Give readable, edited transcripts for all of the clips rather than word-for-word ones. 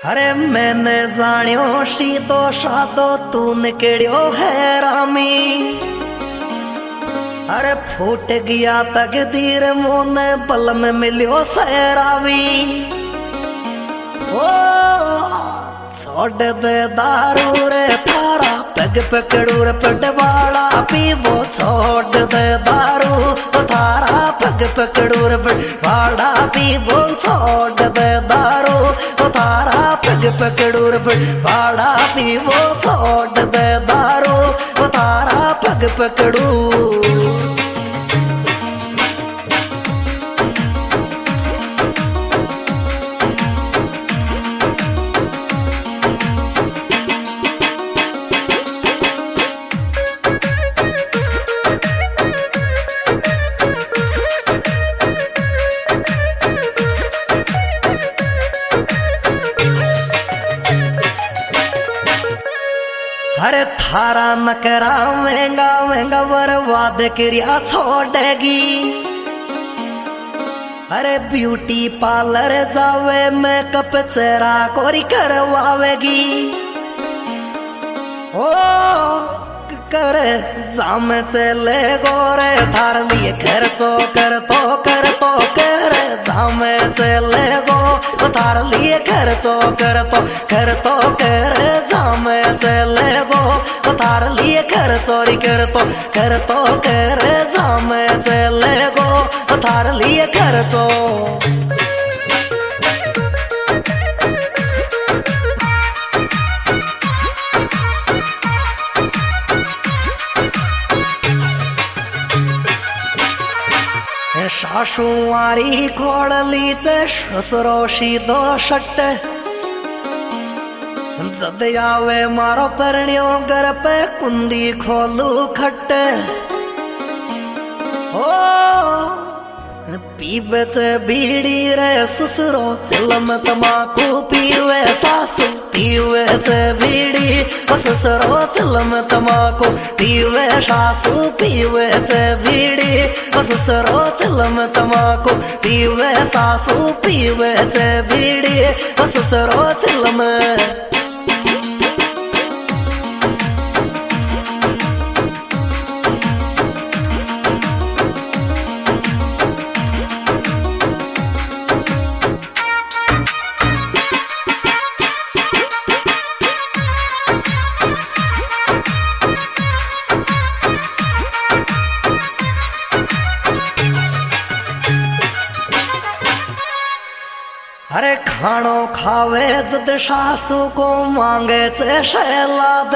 अरे मैंने जानियो शी तो शादो तू निकड़ियो है रामी। अरे फूट गया तकदीर मोने पल में मिलियो सैरावी। ओ छोड़ दे दारू रे थारा पग पकड़ू रे पटवाड़ा पीवो। छोड़ दे दारू थारा पग पकड़ू रे पटवाड़ा पीवो। छोड़ दे दारू थारा पग पकड़ू रे पटवाड़ा पीवो। छोड़ दे दारू थारा पग पकड़ू। अरे थारा नकरा महंगा महंगा बर्बाद क्रिया छोड़ेगी। अरे ब्यूटी पार्लर जावे मेकअप चेहरा कोरी करवावेगी। ओ करे जाम चले गोरे थार लिए खर्चो कर तो करे जाम चले गो थार लिए खर्चो कर तो करे जाम चले गो थार लिए खर्चोरी कर तो करे जाम चले गो थार लिए खर्चो। सासू मारी खोड़ली चे ससुरो शीदो शट। जद आवे मारो परण्यो घर पे कुंदी खोलू खट। ओ पीबे चे बीड़ी रे ससुरो चिलम तमाकू पीवे। सासू पीवे चे बीड़ी ससुरो चिलम तमाकू पीवे। सासू पीवे चे बीड़ी ससुरो चिलम तमाकू पीवे। सासू पीवे चे बीड़ी ससुरो चिलम। अरे खानो खावे जद सासू को मांगे चे शहलाद।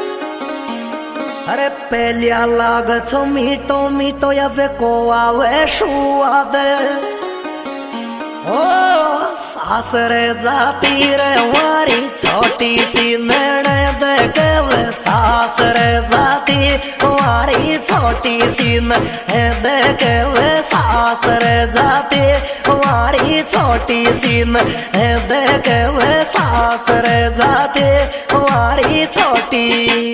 अरे पहलिया लाग छो मीठो मीठो यवे को आवे शुआद। ओ सासरे जाती रे वारी छोटी सी नैने देखे वे। सासरे जाती वारी छोटी सी नैने देखे वे। सासरे जाती वारी छोटी सी नैने देखे वे। सासरे जाती वारी छोटी।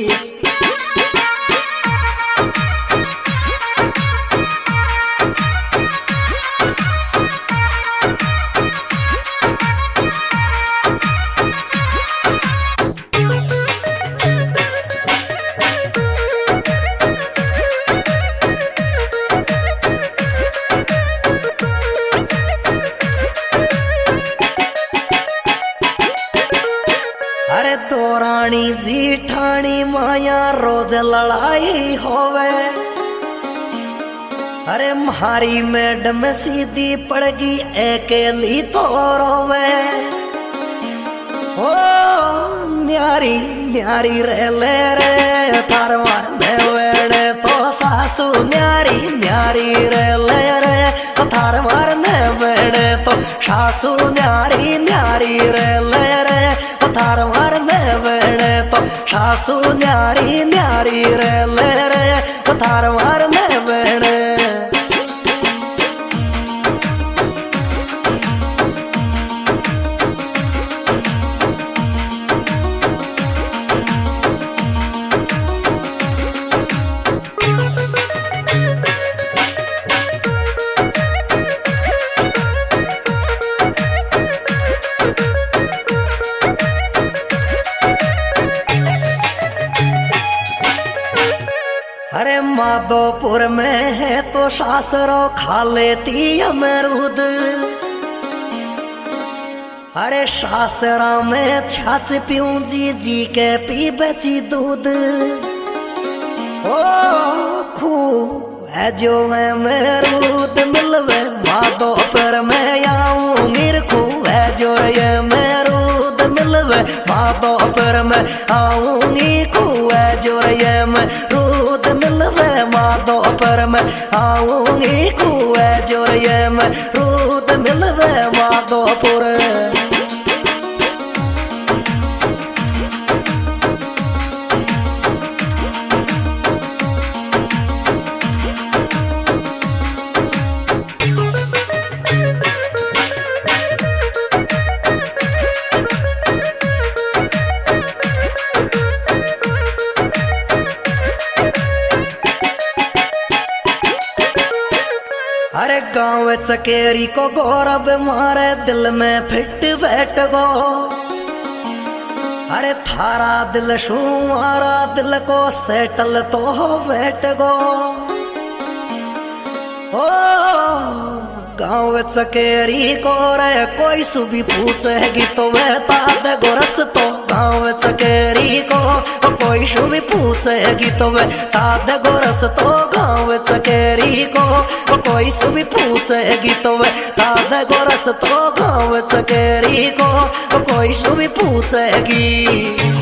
अरे दौरानी जीठानी माया रोज लड़ाई होवे। अरे मारी मैडम सीधी पड़गी अकेली तो रोवे। ओ न्यारी न्यारी रे ले रे थार मारने वेड़े तो सासू। न्यारी न्यारी रे ले रे थार मारने वेड़े तो सासू। न्यारी न्यारी रे ले रे थार मारने वेड़े तो सासू। न्यारी न्यारी रे ले रे थार मारने वेड़े। माधोपुर में है तो शासरो खा लेती अमरूद। अरे शासरा में छाछ पीऊं जी जी के पी बची दूध। ओ खू है जो है मरूद मिलवे माधोपुर में आऊं गिर खू है जो ये मरूद मिलवे माधोपुर में आऊंगी खू है जो ये मरूद मिलवे माधोपुर में आऊंगी खू है जो ये मरूद मिलवे माधोपुर। अरे गाँव चकेरी को गौरव मारे दिल में फिट बैठ गो। अरे थारा दिल शू मारा दिल को सेटल तो हो बैठ गो। ओ गाँव चकेरी को रे कोई सुबी पूछेगी तो वह ताद गोरस तो। गाँव चकेरी को कोई सुबी पूछेगी तो वह ताद गोरस तो। गाँव चकेरी को कोई सुबी पूछेगी तो वह ताद गोरस तो। गाँव चकेरी को कोई सुबी पूछेगी।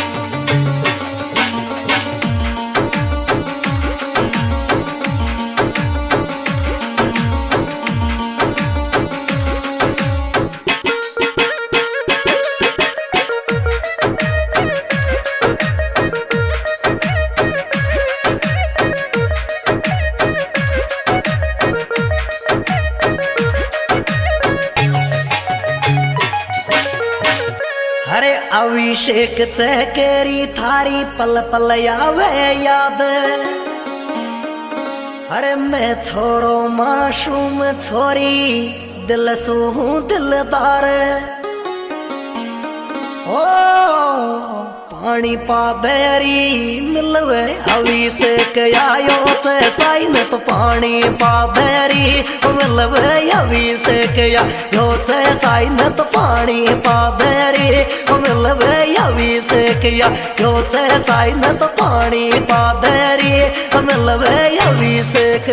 अरे अभिषेक चकेरी थारी पल पल आवे याद। अरे मैं छोरो मासूम छोरी दिल सू हूँ दिलदार। ओ पानी पादेरी मिलवे अभिषेक आयो चाइन तो पानी पादेरी मिलवे अभिषेक आयो चाइन तो पानी पादेरी मिलवे अभिषेक आयो चाइन तो पानी पादेरी मिलवे अभिषेक।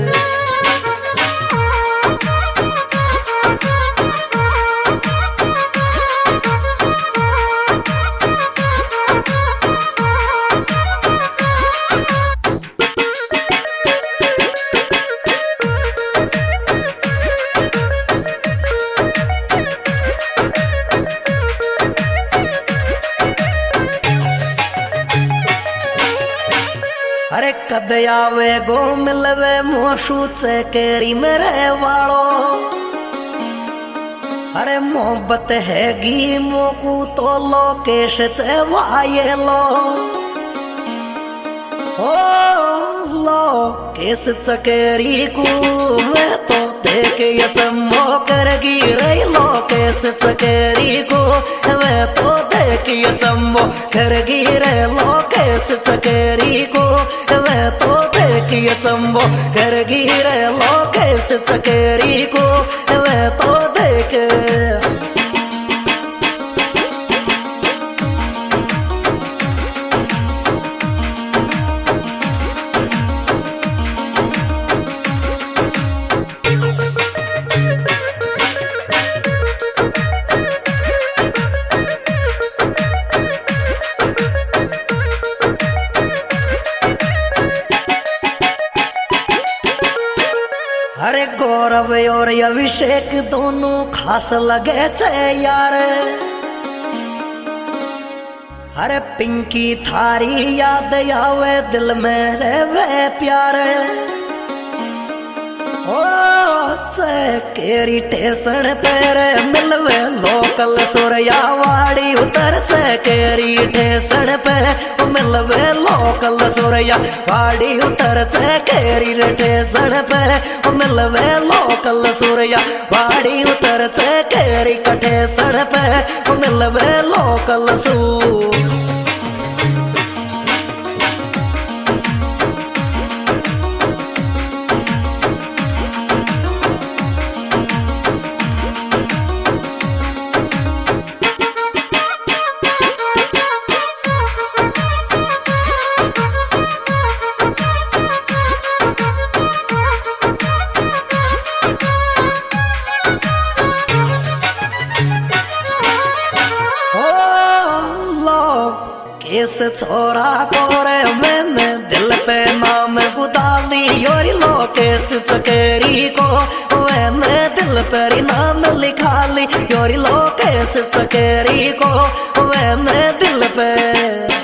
अरे कद आवे गो मिलवे मोशू चकेरी मेरे वालो। अरे मोहब्बत हैगी मोकू तो लोकेश चवाये लो। ओ लोकेश चकेरी को मैं तो देख ये चम्मो करगी रे। लोकेश चकेरी को मैं तो देख ये चम्मो करगी रे। लोकेश चकेरी को मैं तो देख ये चम्मो करगी रे। लोकेश चकेरी को मैं तो देख। अरे गौरव और अभिषेक दोनों खास लगे छे यार। अरे पिंकी थारी याद आवे दिल में रहे प्यार। ओ चकेरी स्टेशन पर मिलवे लोकल सुरयावाड़ी उतर। चकेरी स्टेशन पे मिलवे लोकल सुरयावाड़ी उतर। चकेरी स्टेशन पे मिलवे लोकल सुरयावाड़ी उतर। चकेरी स्टेशन पे मिलवे लोकल सू। इस छोरा को रे मैंने दिल पे नाम गुदाली योरी लोकेश चकेरी को मैंने दिल पर नाम लिखा ली योरी लोकेश चकेरी को मैंने दिल पे